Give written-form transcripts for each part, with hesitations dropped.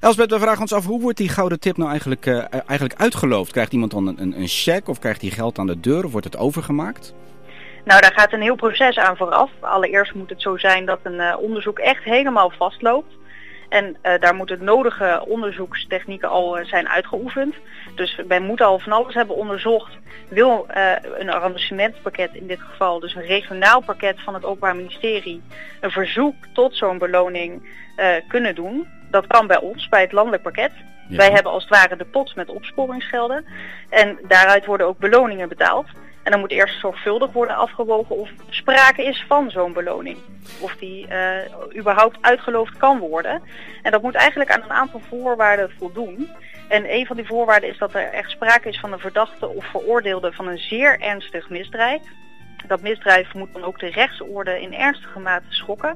Elspeth, we vragen ons af, hoe wordt die gouden tip nou eigenlijk uitgeloofd? Krijgt iemand dan een cheque of krijgt hij geld aan de deur of wordt het overgemaakt? Nou, daar gaat een heel proces aan vooraf. Allereerst moet het zo zijn dat een onderzoek echt helemaal vastloopt. En daar moeten nodige onderzoekstechnieken al zijn uitgeoefend. Dus wij moeten al van alles hebben onderzocht. Wil een arrangementpakket in dit geval, dus een regionaal pakket van het Openbaar Ministerie, een verzoek tot zo'n beloning kunnen doen. Dat kan bij ons, bij het landelijk pakket. Ja. Wij hebben als het ware de pot met opsporingsgelden. En daaruit worden ook beloningen betaald. En dan moet eerst zorgvuldig worden afgewogen of sprake is van zo'n beloning. Of die überhaupt uitgeloofd kan worden. En dat moet eigenlijk aan een aantal voorwaarden voldoen. En een van die voorwaarden is dat er echt sprake is van een verdachte of veroordeelde van een zeer ernstig misdrijf. Dat misdrijf moet dan ook de rechtsorde in ernstige mate schokken.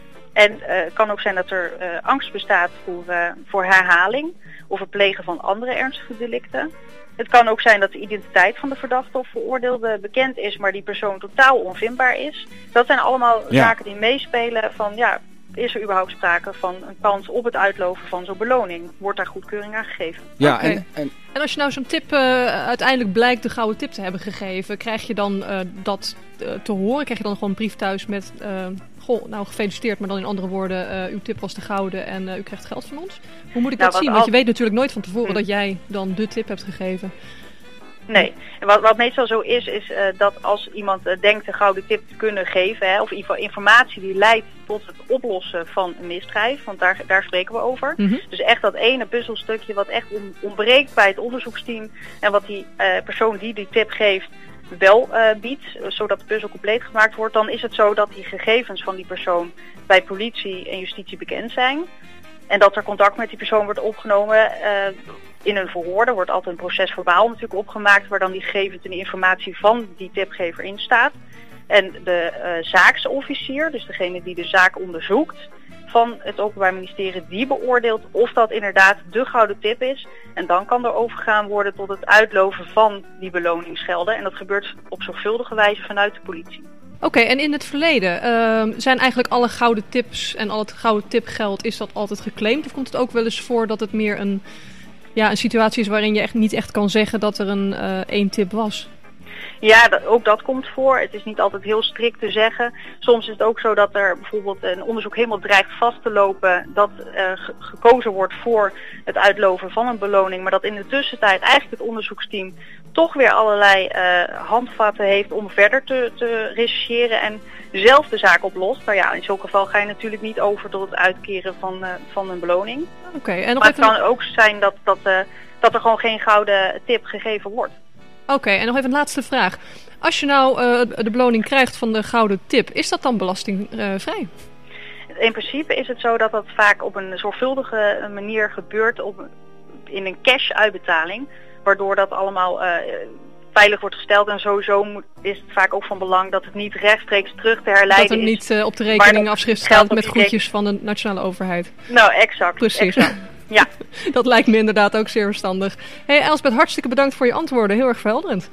En het kan ook zijn dat er angst bestaat voor herhaling of het plegen van andere ernstige delicten. Het kan ook zijn dat de identiteit van de verdachte of veroordeelde bekend is, maar die persoon totaal onvindbaar is. Dat zijn allemaal zaken die meespelen van is er überhaupt sprake van een kans op het uitloven van zo'n beloning? Wordt daar goedkeuring aan gegeven? Ja, okay. En als je nou zo'n tip uiteindelijk blijkt de gouden tip te hebben gegeven, krijg je dan dat te horen? Krijg je dan gewoon een brief thuis met nou gefeliciteerd, maar dan in andere woorden, uw tip was de gouden en u krijgt geld van ons? Hoe moet ik dat zien? Want je weet natuurlijk nooit van tevoren dat jij dan de tip hebt gegeven. Nee, en wat meestal zo is dat als iemand denkt een gouden tip te kunnen geven, of in ieder geval informatie die leidt tot het oplossen van een misdrijf, want daar spreken we over. Mm-hmm. Dus echt dat ene puzzelstukje wat echt ontbreekt bij het onderzoeksteam en wat die persoon die tip geeft wel biedt, zodat de puzzel compleet gemaakt wordt, dan is het zo dat die gegevens van die persoon bij politie en justitie bekend zijn. En dat er contact met die persoon wordt opgenomen in een verhoor. Er wordt altijd een proces verbaal natuurlijk opgemaakt waar dan die gegevens en die informatie van die tipgever in staat. En de zaaksofficier, dus degene die de zaak onderzoekt van het Openbaar Ministerie, die beoordeelt of dat inderdaad de gouden tip is. En dan kan er overgegaan worden tot het uitloven van die beloningsgelden. En dat gebeurt op zorgvuldige wijze vanuit de politie. Oké, en in het verleden zijn eigenlijk alle gouden tips en al het gouden tipgeld, is dat altijd geclaimd? Of komt het ook wel eens voor dat het meer een situatie is waarin je niet echt kan zeggen dat er één tip was? Ja, ook dat komt voor. Het is niet altijd heel strikt te zeggen. Soms is het ook zo dat er bijvoorbeeld een onderzoek helemaal dreigt vast te lopen, dat gekozen wordt voor het uitloven van een beloning, maar dat in de tussentijd eigenlijk het onderzoeksteam toch weer allerlei handvatten heeft om verder te rechercheren en zelf de zaak oplost. Maar in zo'n geval ga je natuurlijk niet over tot het uitkeren van een beloning. Okay, en nog maar het kan ook zijn dat er gewoon geen gouden tip gegeven wordt. Oké, en nog even een laatste vraag. Als je nou de beloning krijgt van de gouden tip, is dat dan belastingvrij? In principe is het zo dat dat vaak op een zorgvuldige manier gebeurt in een cash-uitbetaling, waardoor dat allemaal veilig wordt gesteld. En sowieso is het vaak ook van belang dat het niet rechtstreeks terug te herleiden is. Dat er niet op de rekening afschrift staat met groetjes van de nationale overheid. Nou, exact. Precies. Exact. Ja. Dat lijkt me inderdaad ook zeer verstandig. Hey Elspeth, hartstikke bedankt voor je antwoorden. Heel erg verhelderend.